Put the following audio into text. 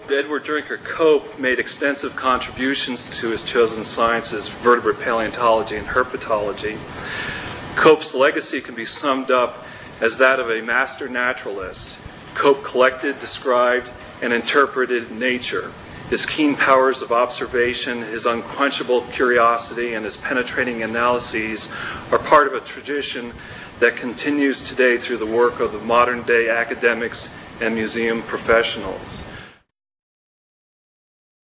Edward Drinker Cope made extensive contributions to his chosen sciences, vertebrate paleontology and herpetology. Cope's legacy can be summed up as that of a master naturalist. Cope collected, described, and interpreted nature. His keen powers of observation, his unquenchable curiosity, and his penetrating analyses are part of a tradition that continues today through the work of the modern-day academics and museum professionals.